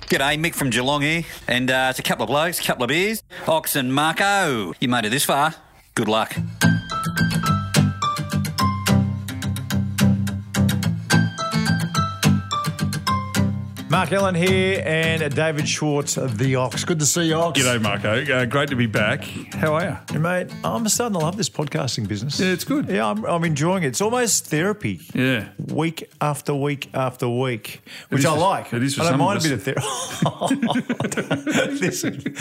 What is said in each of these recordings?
G'day, Mick from Geelong here, and it's a couple of blokes, couple of beers. Ox and Marco, you made it this far. Good luck. Mark Allen here and David Schwartz, the Ox. Good to see you, Ox. G'day, Marco. Great to be back. How are you? Hey, mate, I'm starting to love this podcasting business. Yeah, it's good. Yeah, I'm enjoying it. It's almost therapy. Yeah. Week after week after week, which I like. It is for I don't some mind of a bit of therapy. Listen, you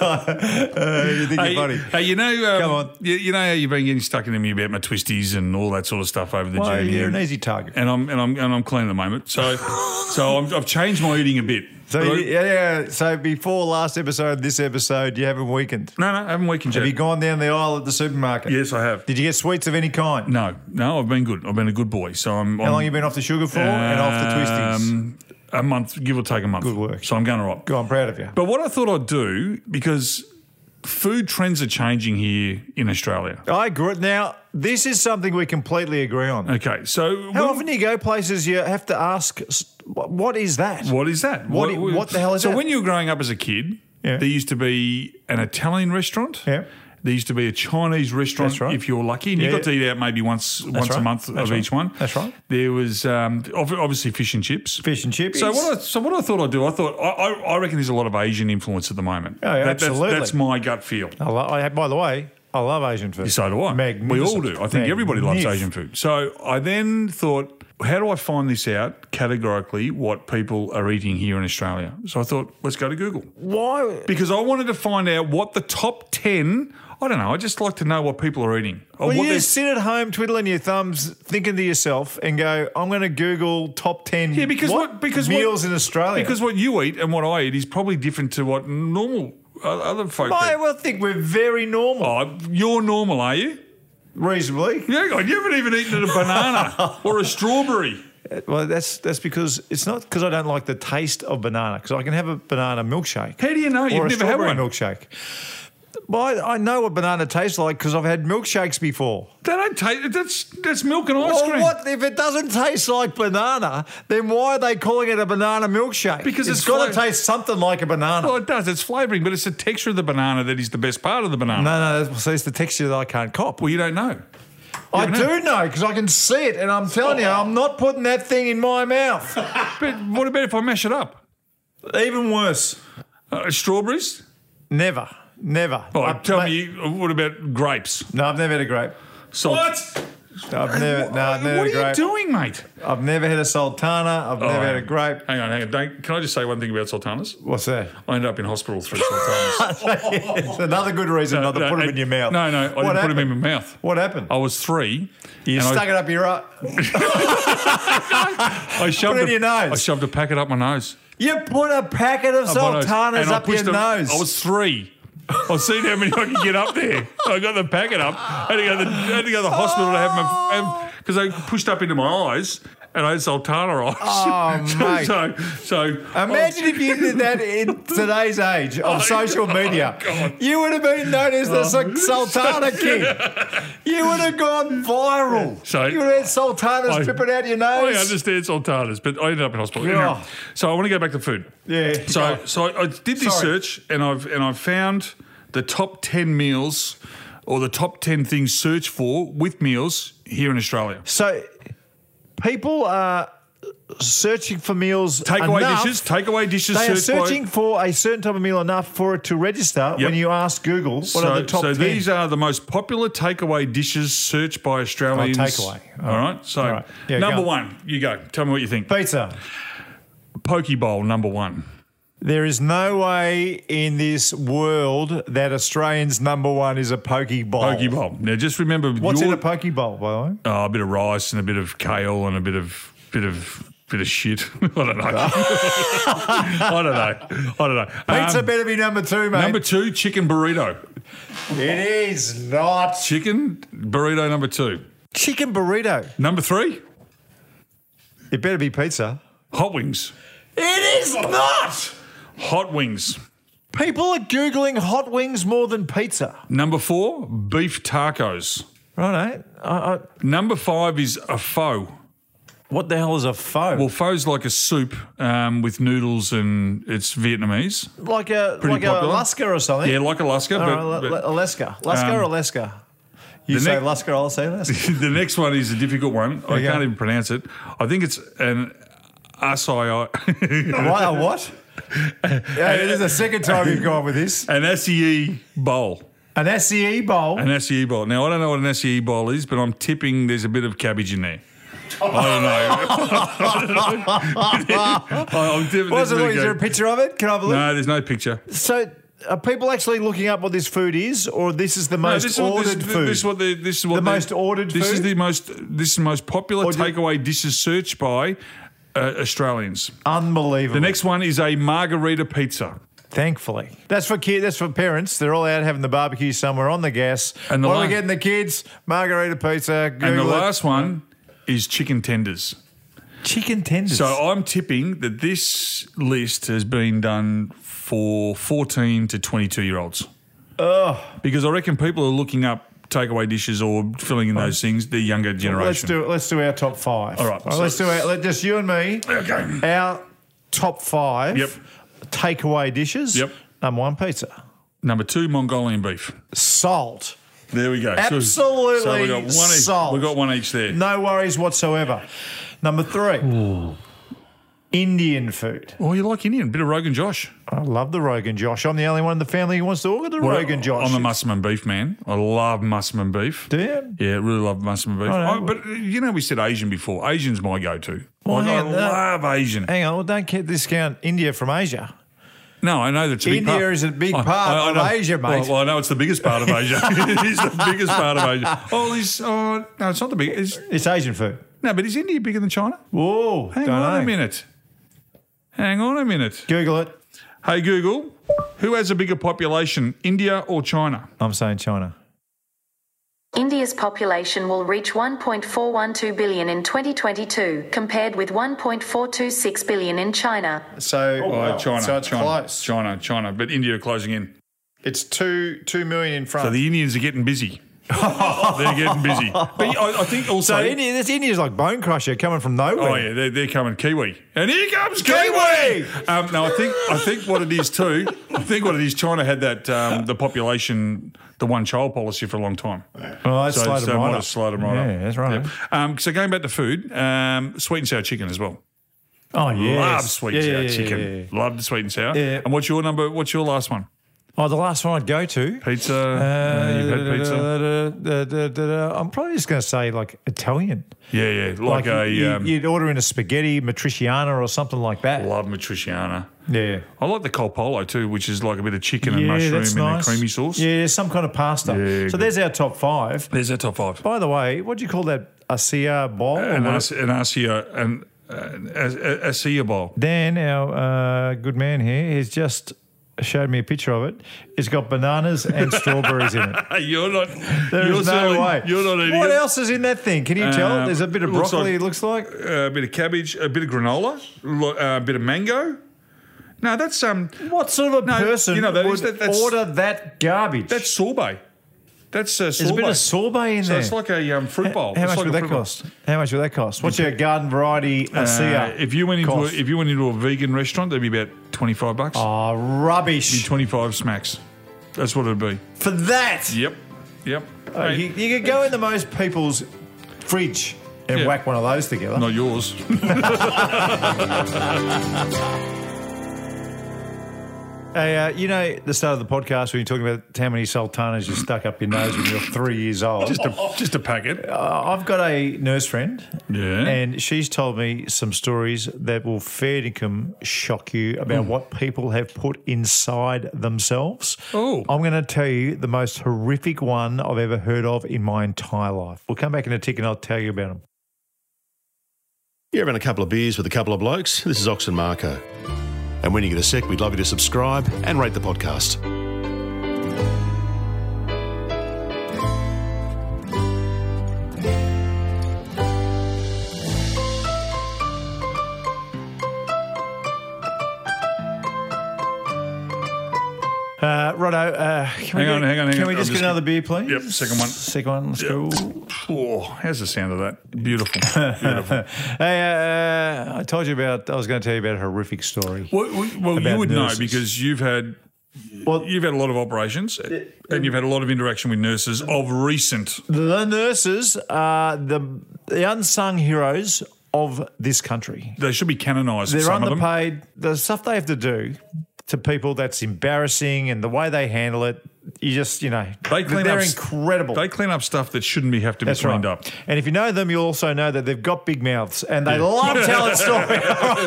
think you're funny. Hey, you know, Come on. You know how you've been getting stuck into me about my twisties and all that sort of stuff over the Well, journey. you're an easy target. And I'm clean at the moment. So I've changed my eating a bit. So, So before last episode, this episode, you haven't weakened. No, I haven't weakened yet. Have you gone down the aisle at the supermarket? Yes, I have. Did you get sweets of any kind? No, I've been good. I've been a good boy. So How long have you been off the sugar for and off the twisties? A month, give or take a month. Good work. So I'm going all right. Good, I'm proud of you. But what I thought I'd do, because food trends are changing here in Australia. I agree. Now, this is something we completely agree on. Okay, so How often do you go places you have to ask, what is that? what is that? What the hell is so that? when you were growing up as a kid, Yeah. there used to be an Italian restaurant. Yeah. There used to be a Chinese restaurant, That's right. if you're lucky, and you got to eat out maybe once a right. month That's of right. each one. That's right. There was obviously fish and chips. Fish and chips. So what I thought I'd do, I reckon there's a lot of Asian influence at the moment. Oh, yeah, absolutely. That's my gut feel. By the way, I love Asian food. So do I. Magnificent. We all do. I think everybody loves Magnif. Asian food. So I then thought, how do I find this out categorically what people are eating here in Australia? So I thought, let's go to Google. Why? Because I wanted to find out what the top 10, I don't know, I just like to know what people are eating. Or Well, what you they're- just sit at home twiddling your thumbs, thinking to yourself and go, I'm going to Google top 10 meals in Australia. Because what you eat and what I eat is probably different to what normal other folk I eat. will think we're very normal. Oh, you're normal, are you? Reasonably. Yeah, God, you haven't even eaten a banana or a strawberry. Well, that's because it's not because I don't like the taste of banana, because I can have a banana milkshake. How do you know? Or You've a never had strawberry one. milkshake. Well, I know what banana tastes like because I've had milkshakes before. They don't taste. That's milk and ice cream. Well, what if it doesn't taste like banana? Then why are they calling it a banana milkshake? Because it's it's got to fla- taste something like a banana. Well, it does. It's flavouring, but it's the texture of the banana that is the best part of the banana. No, so it's the texture that I can't cop. Well, you don't know. I never do know because I can see it, and I'm telling you, I'm not putting that thing in my mouth. But what about if I mash it up? Even worse. Strawberries? Never. Oh, tell me, what about grapes? No, I've never had a grape. Salt. I've never What had a are grape. you doing, mate? I've never had a sultana. I've never had a grape. Hang on. Can I just say one thing about sultanas? What's that? I ended up in hospital through sultanas. It's another good reason not to put them in your mouth. No, I didn't put them in my mouth. What happened? I was 3. You and stuck it up your I shoved Put it in your nose. I shoved a packet up my nose. You put a packet of sultanas And I up your pushed them- nose. I was 3. I seen how many I could get up there. I got the packet up. I had to go to the hospital to have my because they pushed up into my eyes, and I had sultana eyes. Oh, mate. So Imagine if you did that in today's age of social media. God. You would have been known as the Sultana King. You would have gone viral. So- you would have had sultanas dripping out your nose. I understand sultanas, but I ended up in hospital. Yeah. Anyhow, so I want to go back to food. Yeah. So I did this Sorry. search, and I've found the top 10 meals or the top 10 things searched for with meals here in Australia. So people are searching for meals Takeaway enough. Takeaway dishes. They are searched by- searching for a certain type of meal enough for it to register Yep. when you ask Google what are the top 10. These are the most popular takeaway dishes searched by Australians. takeaway. All right. So All right. Yeah, number go. 1, you go. Tell me what you think. Pizza. Poke bowl, number 1. There is no way in this world that Australians' number one is a poke bowl. Poke bowl. Now just remember, What's in a poke bowl, by the way? a bit of rice and a bit of kale and a bit of shit. I don't know. I don't know. Pizza better be number 2, mate. Number 2, chicken burrito. It is not. Chicken burrito number 2. Chicken burrito. Number 3, It better be pizza. hot wings. It is not. Hot wings. People are Googling hot wings more than pizza. Number 4, beef tacos. Right, Number 5 is a pho. What the hell is a pho? Well, pho's like a soup with noodles, and it's Vietnamese. Like a popular. Alaska or something? Yeah, like Alaska. Alaska. Alaska or Alaska? You say Alaska, I'll say Alaska. The next one is a difficult one. I can't even pronounce it. I think it's an acai. A what? Yeah, this is the second time you've gone with this. An acai bowl. An acai bowl? An acai bowl. Now, I don't know what an acai bowl is, but I'm tipping there's a bit of cabbage in there. I don't know. I'm tipping What is it? Is there a picture of it? Can I have a look? No, there's no picture. So, are people actually looking up what this food is, or this is the most ordered food? This is the most ordered food. This is the most popular takeaway dishes searched by Australians. Unbelievable. The next one is a margarita pizza. Thankfully, that's for kids. That's for parents. They're all out having the barbecue somewhere on the gas. And what are we getting the kids? Margarita pizza. Google and the last one is chicken tenders. Chicken tenders. So I'm tipping that this list has been done for 14 to 22-year-olds. Because I reckon people are looking up takeaway dishes or filling in those things, the younger generation. Let's do our top five. All right. Let's do just you and me. Okay. Our top five takeaway dishes. Yep. Number one, pizza. Number two, Mongolian beef. Salt. There we go. Absolutely so we got one salt. We got one each there. No worries whatsoever. Number three, Indian food. Oh, you like Indian? Bit of Rogan Josh. I love the Rogan Josh. I'm the only one in the family who wants to order the Rogan Josh. I'm a Musselman beef man. I love Musselman beef. Do you? Yeah, really love Musselman beef. But we said Asian before. Asian's my go-to. Well, I love Asian. Hang on, well, don't discount India from Asia. No, I know that's a big India part. is a big part of Asia, mate. Well, I know it's the biggest part of Asia. It is the biggest part of Asia. No, it's not the biggest. It's Asian food. No, but is India bigger than China? Whoa, Hang on a minute. Google it. Hey, Google, who has a bigger population, India or China? I'm saying China. India's population will reach 1.412 billion in 2022, compared with 1.426 billion in China. China. So it's close. China. But India are closing in. It's 2 million in front. So the Indians are getting busy. They're getting busy. But I think also... So India's like Bone Crusher coming from nowhere. Oh, yeah, they're coming Kiwi. And here comes Kiwi! No, I think what it is too, China had that, the population, the one-child policy for a long time. Well, that's slowed them right up. Slowed them right yeah, up. That's right. Yep. So going back to food, sweet and sour chicken as well. Oh, yeah. Love sweet and sour chicken. Yeah. Love the sweet and sour. Yeah. And what's your last one? Oh, the last one I'd go to. Pizza. You've had pizza. I'm probably just going to say like Italian. Yeah. You'd order in a spaghetti matriciana or something like that. Love matriciana. Yeah. I like the col polo too, which is like a bit of chicken and mushroom and a creamy sauce. Yeah, some kind of pasta. Yeah, so there's our top five. There's our top five. By the way, what do you call that? Asia bowl? An Asia bowl. Dan, our good man here, has just showed me a picture of it. It's got bananas and strawberries in it. There's no way. You're not eating What it. else is in that thing? Can you tell? There's a bit of broccoli, it looks like. A bit of cabbage, a bit of granola, a bit of mango. No, that's... what sort of a person would order that garbage? That's sorbet. That's sorbet. There's a bit of sorbet in there. So it's like a fruit bowl. How much would that cost? How much would that cost? What's your garden variety Asia if you went into a vegan restaurant, that'd be about $25. Oh, rubbish. It'd be 25 smacks. That's what it'd be. For that? Yep. You could go into most people's fridge and whack one of those together. Not yours. Hey, the start of the podcast when you're talking about how many sultanas you stuck up your nose when you're 3 years old. Just a packet. I've got a nurse friend. Yeah. And she's told me some stories that will fair dinkum shock you about what people have put inside themselves. Oh. I'm going to tell you the most horrific one I've ever heard of in my entire life. We'll come back in a tick and I'll tell you about them. You're having a couple of beers with a couple of blokes. This is Ox and Marco. And when you get a sec, we'd love you to subscribe and rate the podcast. Righto. Hang on. Can we just I'm get another beer, please? Yep, second one. Second one. Let's go. Oh, how's the sound of that? Beautiful. Beautiful. Hey, I told you about. I was going to tell you about a horrific story. Well, About you would nurses. know because you've had a lot of operations and you've had a lot of interaction with nurses of recent. The nurses are the unsung heroes of this country. They should be canonised. They're some of them. underpaid. The stuff they have to do to people, that's embarrassing, and the way they handle it, you just, They're incredible. They clean up stuff that shouldn't have to be That's cleaned right. up. And if you know them, you also know that they've got big mouths and they love telling stories.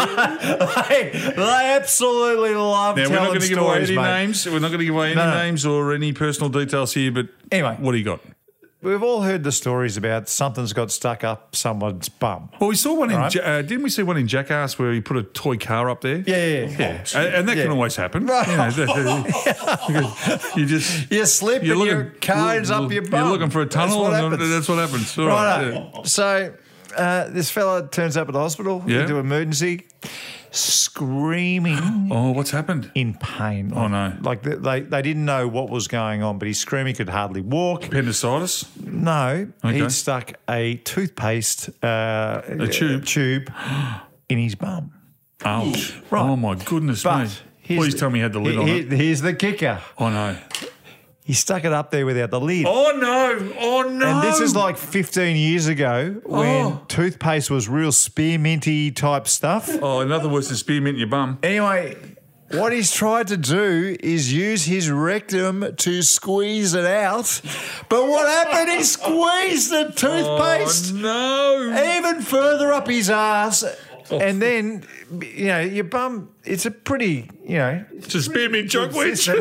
they absolutely love Now, telling stories. we're not going to give away any mate. names. We're not going to give away any No. names or any personal details here, but Anyway. what do you got? We've all heard the stories about something's got stuck up someone's bum. Well, we saw one Right. didn't we see one in Jackass where he put a toy car up there? Yeah. And that can always happen. Right. You just You slip and your car ends up your bum. You're looking for a tunnel, and that's what happens. All right. Right. So this fella turns up at the hospital into emergency, screaming Oh, what's happened? in pain. Oh, no. Like they didn't know what was going on, but he's screaming, could hardly walk. Appendicitis? No, Okay. he'd stuck a toothpaste tube. in his bum. Ouch. Right. Oh, my goodness But me. here's Please the- tell me you had the lid on it. Here's the kicker. Oh, no. He stuck it up there without the lid. Oh, no. Oh, no. And this is like 15 years ago when toothpaste was real spearminty type stuff. Oh, in other words, the spearmint in your bum. Anyway, what he's tried to do is use his rectum to squeeze it out. But what happened? He squeezed the toothpaste Oh, no. even further up his ass. And then, your bum, it's a pretty, It's a spearmint choke wedge.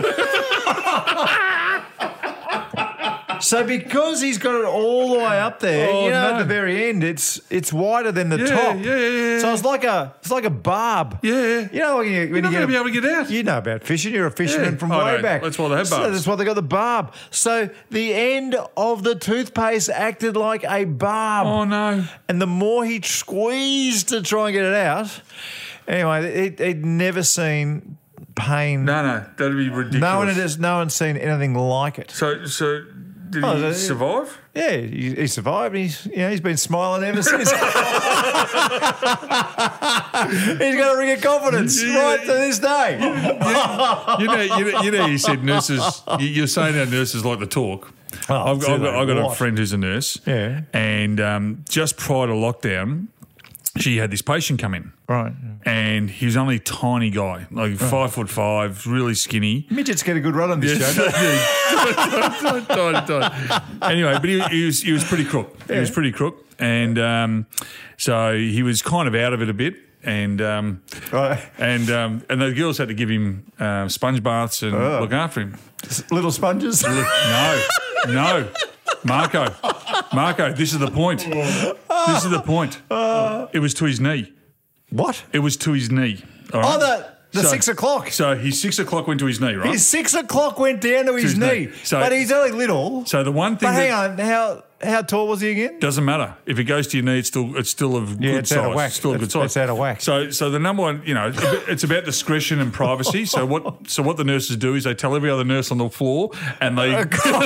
So because he's got it all the way up there, Oh, at no. the very end, it's wider than the top. Yeah. So it's like a barb. Yeah. You know, when You're not going to be able to get out. You know about fishing. You're a fisherman from I way know. back. That's why they have So barbs. that's why they got the barb. So the end of the toothpaste acted like a barb. Oh, no. And the more he squeezed to try and get it out, anyway, he'd never seen pain. No. That'd be ridiculous. No one's seen anything like it. So did Oh, he survive? Yeah, he survived. He's been smiling ever since. He's got a ring of confidence right to this day. You said nurses. You're saying our nurses like to talk. I've got a friend who's a nurse. Yeah. And just prior to lockdown, she had this patient come in. Right. And he was only a tiny guy, like 5'5", really skinny. Midgets get a good run on this show. Don't. Anyway, but he was pretty crook. Yeah. He was pretty crook, and so he was kind of out of it a bit. And Right. and the girls had to give him sponge baths and look after him. Little sponges. No, Marco. This is the point. It was to his knee. What? It was to his knee. All right? Oh, the 6 o'clock. So his 6 o'clock went to his knee, right? His 6 o'clock went down to his his knee. knee. So- but he's only little. So the one thing But that hang on, how tall was he again? doesn't matter if it goes to your knee, it's still of good it's size. out of whack. Still a good size. It's out of whack. So the number one, it's about discretion and privacy. So what the nurses do is they tell every other nurse on the floor, and they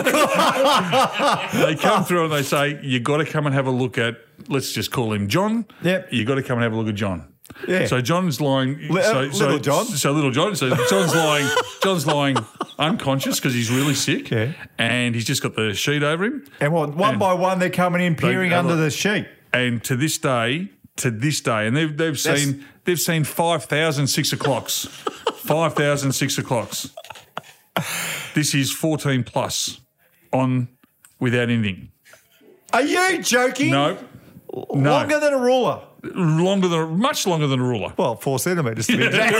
they come through and they say, you got to come and have a look at. Let's just call him John. Yep. You got to come and have a look at John. Yeah. So John's lying. Little John. So little John. So John's lying unconscious because he's really sick. Yeah. And he's just got the sheet over him. And one by one, they're coming in, peering under the sheet. And to this day, and they've seen 5,000 6 o'clocks. 5,000 6 o'clocks. This is 14 plus on without anything. Are you joking? No. Longer than a ruler. Much longer than a ruler. Well, 4 centimetres to be exact.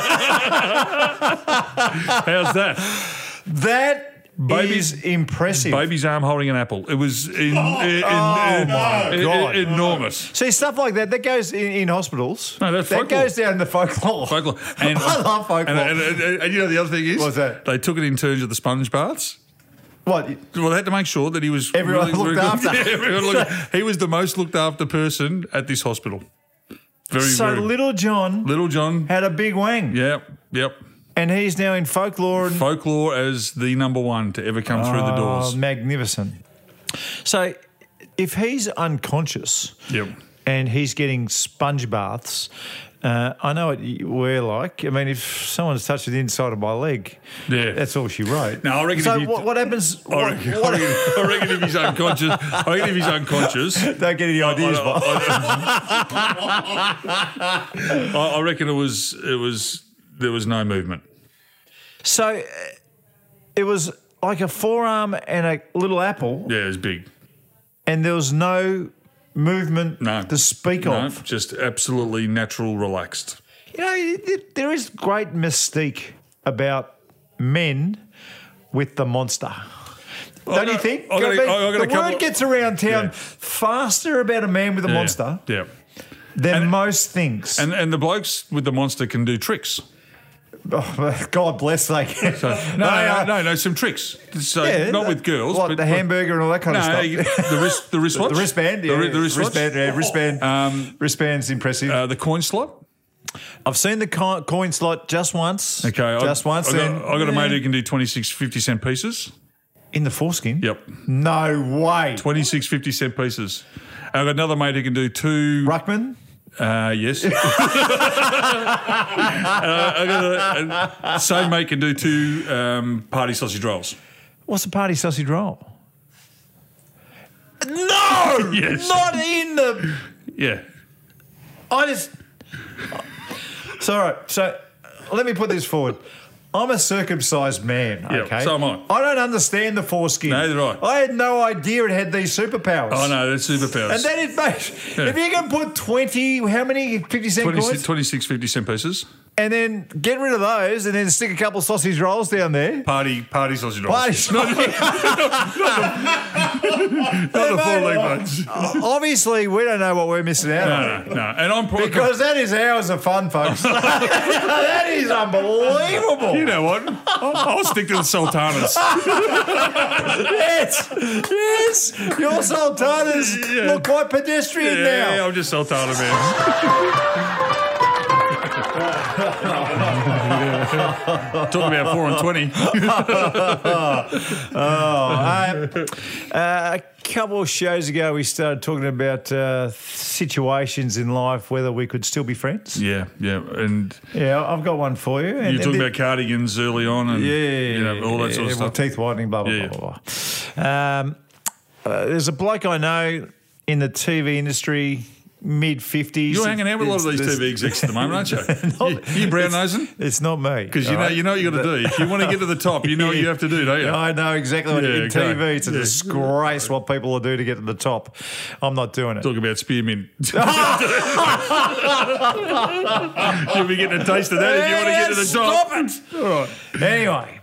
How's that? That is impressive. Baby's arm holding an apple. It was my God. enormous. See, stuff like that goes in hospitals. No, that's that folklore. goes down in the folklore. Folklore. And, I love folklore. And you know the other thing is? What's that? They took it in terms of the sponge baths. What? Well, they had to make sure that he was Everyone really, looked really after. Yeah, everyone looked. He was the most looked after person at this hospital. Very. Little John Little John. had a big wang. Yep. And he's now in Folklore. And Folklore as the number one to ever come through the doors. Magnificent. So if he's unconscious Yep. and he's getting sponge baths, I know what we're like. I mean, if someone's touched the inside of my leg, Yeah. that's all she wrote. No, I reckon So if you- what happens? I reckon if he's unconscious, Don't get any ideas, Bob. I reckon there was no movement. So it was like a forearm and a little apple, Yeah, it was big. and there was no movement No. to speak No, of. just absolutely natural, relaxed. You know, there is great mystique about men with the monster. Don't you think? I got a the couple- word gets around town Yeah. faster about a man with a monster Yeah. than most things. And the blokes with the monster can do tricks. Oh, God bless they can. No, some tricks. So not with girls. Like but the hamburger and all that kind of stuff. The wristwatch. The wristband, yeah. The wristwatch. Wristband. Wristband's impressive. The coin slot. I've seen the coin slot just once. Okay. Just once. I got a mate who can do 26 50-cent pieces. In the foreskin? Yep. No way. 26 50-cent pieces. I've got another mate who can do two. Ruckman? Yes. Same mate can do two party sausage rolls. What's a party sausage roll? No! Yes. Not in the... Yeah. I just... So, all right. So, let me put this forward. I'm a circumcised man, Yeah, okay? so am I. I don't understand the foreskin. Neither do I. I had no idea it had these superpowers. Oh, no, that's superpowers. And then it makes... If you can put 20... How many 50-cent coins? 26 50-cent pieces. And then get rid of those and then stick a couple of sausage rolls down there. Party sausage rolls. Party Not the full leg ones. Obviously, we don't know what we're missing out on. No. And I'm probably... Because that is hours of fun, folks. That is unbelievable. You know what? I'll stick to the sultanas. Yes. Your sultanas look quite pedestrian now. Yeah, I'm just sultana, man. Talking about 4 and 20. A couple of shows ago, we started talking about situations in life, whether we could still be friends. Yeah. And Yeah, I've got one for you. you're talking about cardigans early on and all that sort of stuff. Teeth whitening, blah, blah, Yeah. blah, blah. There's a bloke I know in the TV industry, mid-50s. You're hanging out with a lot of these TV execs at the moment, aren't you? You brown-nosing? It's not me. Because you know what you got to do. If you want to get to the top, you know what you have to do, don't you? I know exactly what Yeah, in okay. TV. It's a disgrace what people will do to get to the top. I'm not doing it. Talk about spearmint. You'll be getting a taste of that if you want to get to the top. Stop it! All right. Anyway,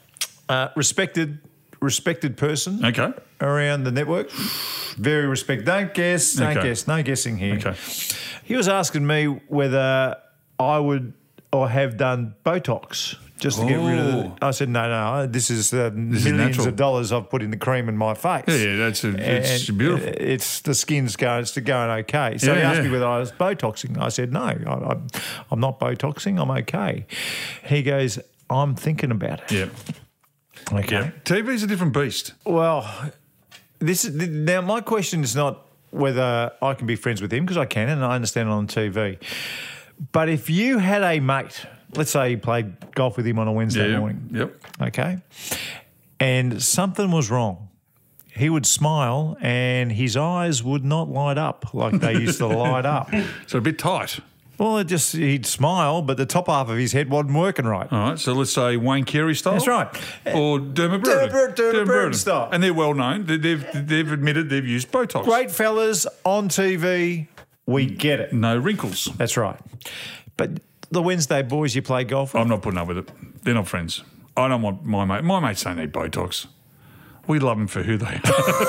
respected person Okay. around the network. Very respected. Don't guess. Don't Okay. guess. No guessing here. Okay. He was asking me whether I would or have done Botox just to get rid of it. I said, no. This is millions natural. of dollars I've put in the cream in my face. Yeah, it's beautiful. It's the skin's going okay. So he Yeah, asked yeah. me whether I was Botoxing. I said, no, I'm not Botoxing. I'm okay. He goes, I'm thinking about it. Yeah. Okay. Yeah. TV's a different beast. Well, now my question is not whether I can be friends with him, because I can, and I understand it on TV. But if you had a mate, let's say you played golf with him on a Wednesday morning, Yep. okay, and something was wrong, he would smile and his eyes would not light up like they used to light up. So a bit tight. Well, he'd smile, but the top half of his head wasn't working right. All right, so let's say Wayne Carey style. That's right. Or Dermot Brereton. Dermot Brereton style. And they're well known. They've admitted they've used Botox. Great fellas on TV, we get it. No wrinkles. That's right. But the Wednesday boys you play golf with, I'm not putting up with it. They're not friends. I don't want my mate. My mates don't need Botox. We love them for who they are.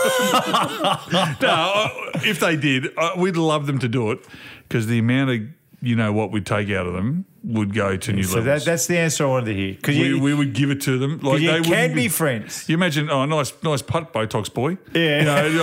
No, if they did, we'd love them to do it because the amount of you know what we'd take out of them would go to new So levels. that's the answer I wanted to hear. Because we would give it to them. Like you they can wouldn't be friends. You imagine, nice putt, Botox boy. Yeah. You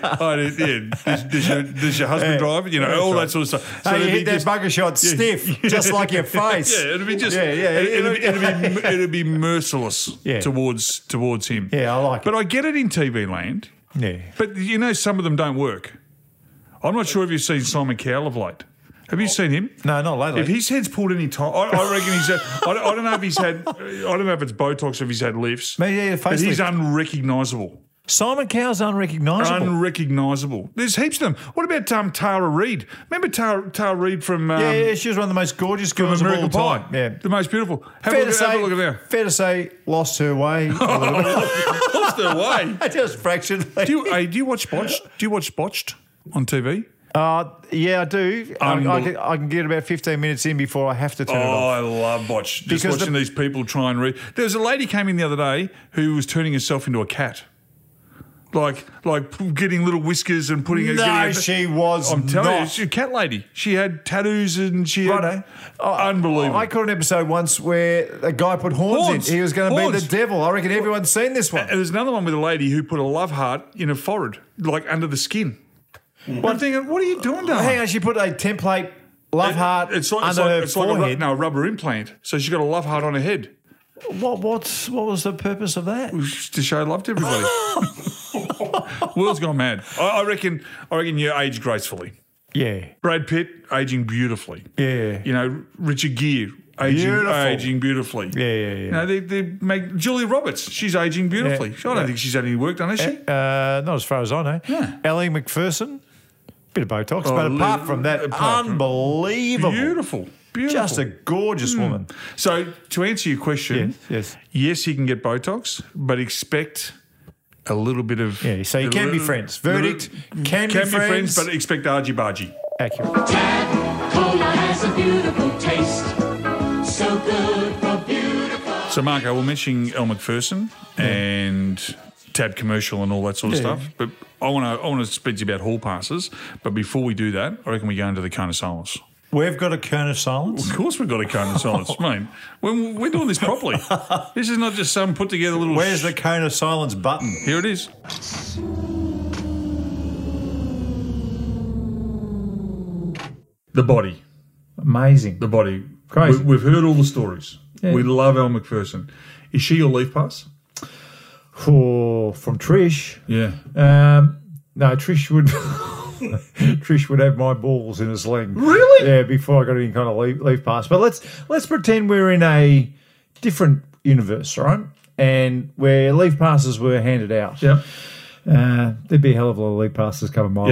know, does your husband drive it? You know, all that sort of stuff. So you it'd be hit that bugger shot stiff, just like your face. Yeah, it'd be just. Yeah. It'd be merciless towards him. Yeah, I like it. But I get it in TV land. Yeah. But you know, some of them don't work. I'm not sure if you've seen Simon Cowell of late. Have you seen him? No, not lately. If his head's pulled any time, I reckon he's had. I don't know if he's had. I don't know if it's Botox or if he's had lifts. Maybe a but he's facelift. unrecognisable. Simon Cowell's unrecognisable. Unrecognisable. There's heaps of them. What about Tara Reid? Remember Tara Reid from yeah, she was one of the most gorgeous girls of all American time. Pie? Yeah. The most beautiful. Have Fair a look at her. to say, lost her way. Lost her way. Just fractionally. Do you watch Botched? Do you watch Botched on TV? Yeah, I do. I can get about 15 minutes in before I have to turn it Oh, off. I love Botched. Just Because watching these people try and read. There was a lady came in the other day who was turning herself into a cat. Like getting little whiskers and putting No, she was I'm telling you, not. she's a cat lady. She had tattoos and she Righto. had unbelievable. I caught an episode once where a guy put horns in. He was going to be Horns. the devil. I reckon everyone's seen this one. And there's another one with a lady who put a love heart in her forehead, like under the skin. I'm thinking, what are you doing, darling? Hang on, she put a template love heart under her forehead. a rubber implant. So she got a love heart on her head What was the purpose of that? to show love to everybody. World's gone mad. I reckon you age gracefully. Yeah. Brad Pitt aging beautifully. Yeah. You know, Richard Gere aging beautifully. Yeah. You know, they make Julia Roberts. She's aging beautifully. I don't think she's had any work done, has she? Not as far as I know. Yeah. Ellie McPherson, bit of Botox, but apart from that, unbelievable. Beautiful. Just a gorgeous woman. So to answer your question, Yes. yes, you can get Botox, but expect a little bit of Yeah, so you can be friends. Verdict, can be friends. but expect argy-bargy. Accurate. Tab Cola has a beautiful taste. So good for beautiful. So Marco, we're mentioning Elle Macpherson and Tab commercial and all that sort of stuff, but I want to speak to you about hall passes. But before we do that, I reckon we go into the cone of silence. We've got a cone of silence. Of course we've got a cone of silence, mate. We're doing this properly. This is not just some put together little... Where's the cone of silence button? Here it is. The body. Amazing. The body. Crazy. We've heard all the stories. Yeah. We love Elle Macpherson. Is she your leaf pass? From Trish. Yeah. No, Trish would... Trish would have my balls in a sling. Really? Yeah, before I got any kind of leave pass. But let's pretend we're in a different universe, right? And where leave passes were handed out. Yep. There'd be a hell of a lot of league passes coming my way.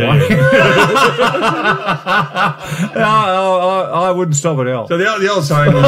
I wouldn't stop at L. So the old saying was...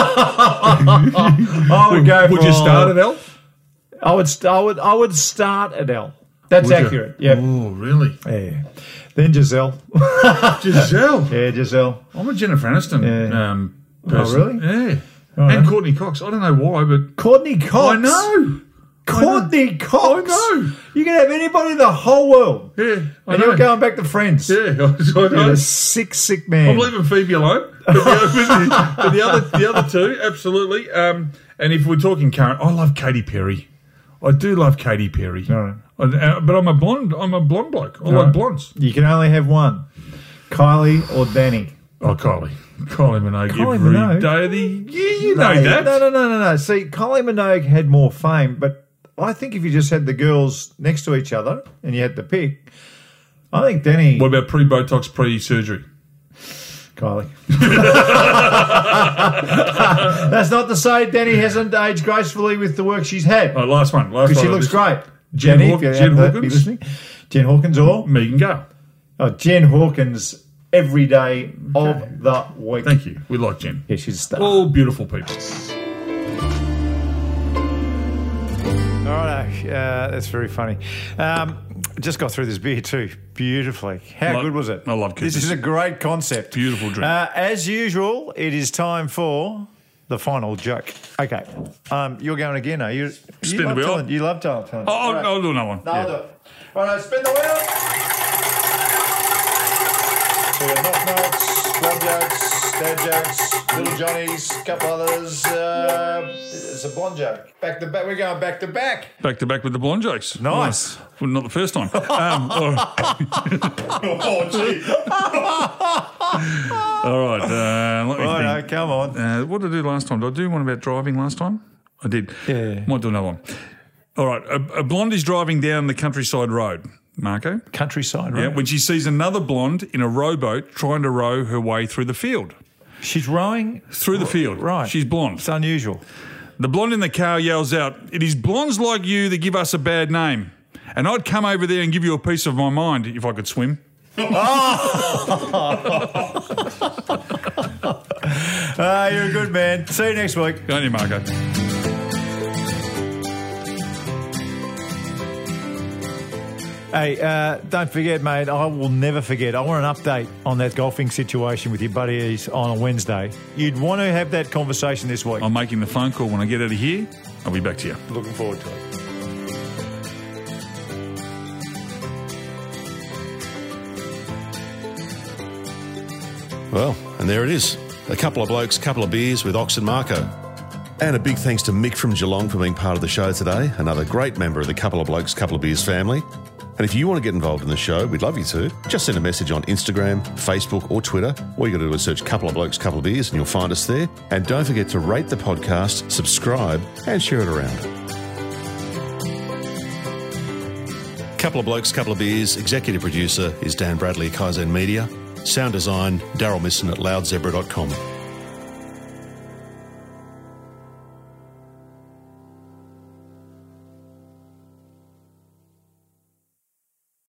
I would go. Would you start at L? I would start at L. That's Would you? accurate. Yeah. Oh, really? Yeah. Then Giselle. Giselle. Yeah, Giselle. I'm a Jennifer Aniston person. Oh, really? Yeah. All and right. Courtney Cox. I don't know why, but... Courtney Cox. I know. Courtney Cox. I know. You can have anybody in the whole world. Yeah, I And know. you're going back to Friends. Yeah, I know. You're a sick man. I'm leaving Phoebe alone. But the other two, absolutely. And if we're talking current, I love Katy Perry. I do love Katy Perry. All But I'm a blonde bloke. I like blondes. You can only have one. Kylie or Danny. Oh, Kylie Minogue Kylie every Minogue? day of the... Yeah, you know that. No. See, Kylie Minogue had more fame, but I think if you just had the girls next to each other and you had to pick, I think Danny... What about pre-Botox, pre-surgery? Kylie. That's not to say Danny hasn't aged gracefully with the work she's had. Oh, last one. Because she looks great. Jen Jenny, if you're Jen out there, Hawkins? be listening. Jen Hawkins or... Megan Gale. Oh, Jen Hawkins every day of the week. Thank you. We like Jen. Yeah, she's a star. All beautiful people. All right, that's very funny. Just got through this beer too, beautifully. How good was it? I love this. this. Is a great concept. Beautiful drink. As usual, it is time for the final joke. Okay, you're going again, are you? Spin the wheel. You love telling. I'll do another one. No, I'll do it. All right, spin the wheel. So knock knocks, love jokes. Red Jacks, Little Johnnies, a couple others. It's a blonde joke. Back to back. We're going back to back. Back to back with the blonde jokes. Nice. Well, not the first time. All right. Oh, gee. All right. Let me Righto, think. come on. What did I do last time? Did I do one about driving last time? I did. Yeah. Might do another one. All right. A blonde is driving down the countryside road, Marco. Countryside, Yeah, right? when she sees another blonde in a rowboat trying to row her way through the field. She's rowing Through the field. Right. She's blonde. It's unusual. The blonde in the car yells out, "It is blondes like you that give us a bad name. And I'd come over there and give you a piece of my mind if I could swim." You're a good man. See you next week. Go on you, Marco. Hey, don't forget, mate, I will never forget. I want an update on that golfing situation with your buddies on a Wednesday. You'd want to have that conversation this week. I'm making the phone call when I get out of here. I'll be back to you. Looking forward to it. Well, and there it is. A couple of blokes, couple of beers with Ox and Marco. And a big thanks to Mick from Geelong for being part of the show today, another great member of the Couple of Blokes, Couple of Beers family. And if you want to get involved in the show, we'd love you to. Just send a message on Instagram, Facebook or Twitter. All you got to do is search Couple of Blokes, Couple of Beers and you'll find us there. And don't forget to rate the podcast, subscribe and share it around. Couple of Blokes, Couple of Beers, executive producer is Dan Bradley, Kaizen Media. Sound design, Daryl Misson at loudzebra.com.